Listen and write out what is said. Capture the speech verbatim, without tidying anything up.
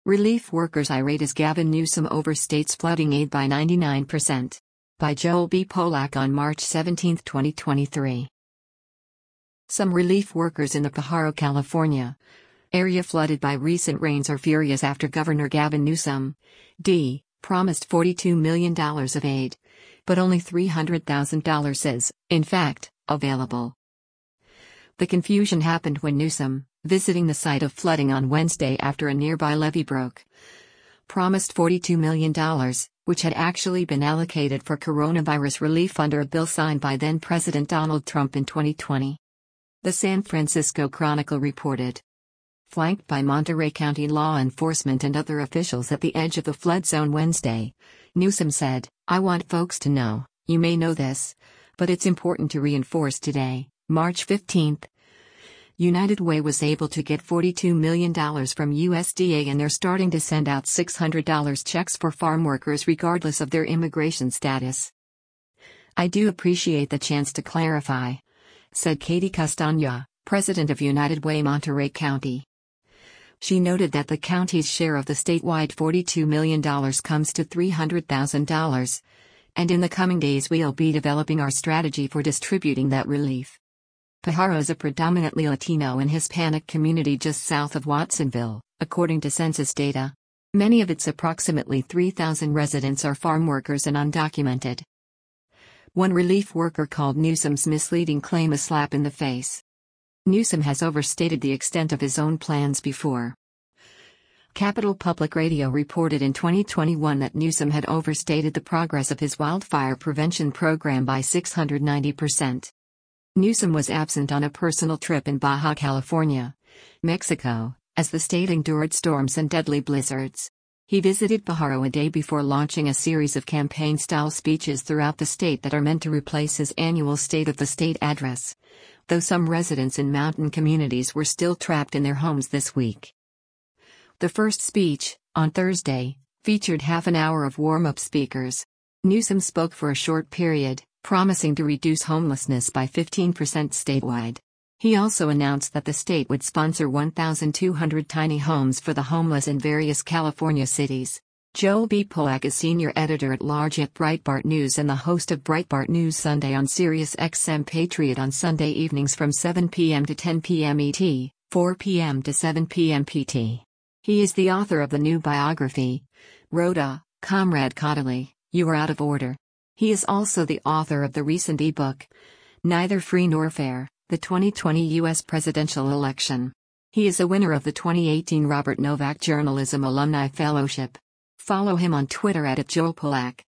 Relief workers irate as Gavin Newsom overstates flooding aid by ninety-nine percent. By Joel B. Polak on March seventeenth, twenty twenty-three. Some relief workers in the Pajaro, California area flooded by recent rains are furious after Governor Gavin Newsom, D, promised forty-two million dollars of aid, but only three hundred thousand dollars is, in fact, available. The confusion happened when Newsom, visiting the site of flooding on Wednesday after a nearby levee broke, promised forty-two million dollars, which had actually been allocated for coronavirus relief under a bill signed by then-President Donald Trump in twenty twenty. The San Francisco Chronicle reported. Flanked by Monterey County law enforcement and other officials at the edge of the flood zone Wednesday, Newsom said, "I want folks to know, you may know this, but it's important to reinforce today, March fifteenth. United Way was able to get forty-two million dollars from U S D A and they're starting to send out six hundred dollar checks for farm workers regardless of their immigration status. I do appreciate the chance to clarify," said Katie Castagna, president of United Way Monterey County. She noted that the county's share of the statewide forty-two million dollars comes to three hundred thousand dollars, and in the coming days we'll be developing our strategy for distributing that relief. Pajaro is a predominantly Latino and Hispanic community just south of Watsonville, according to census data. Many of its approximately three thousand residents are farm workers and undocumented. One relief worker called Newsom's misleading claim a slap in the face. Newsom has overstated the extent of his own plans before. Capital Public Radio reported in twenty twenty-one that Newsom had overstated the progress of his wildfire prevention program by six hundred ninety percent. Newsom was absent on a personal trip in Baja California, Mexico, as the state endured storms and deadly blizzards. He visited Pajaro a day before launching a series of campaign-style speeches throughout the state that are meant to replace his annual State of the State address, though some residents in mountain communities were still trapped in their homes this week. The first speech, on Thursday, featured half an hour of warm-up speakers. Newsom spoke for a short period, promising to reduce homelessness by fifteen percent statewide. He also announced that the state would sponsor one thousand two hundred tiny homes for the homeless in various California cities. Joel B. Polak is senior editor-at-large at Breitbart News and the host of Breitbart News Sunday on Sirius X M Patriot on Sunday evenings from seven p m to ten p m E T, four p m to seven p m P T. He is the author of the new biography, Rhoda, Comrade Caudill, You Are Out of Order. He is also the author of the recent e-book, Neither Free Nor Fair, the twenty twenty U S Presidential Election. He is a winner of the twenty eighteen Robert Novak Journalism Alumni Fellowship. Follow him on Twitter at Joel Polak.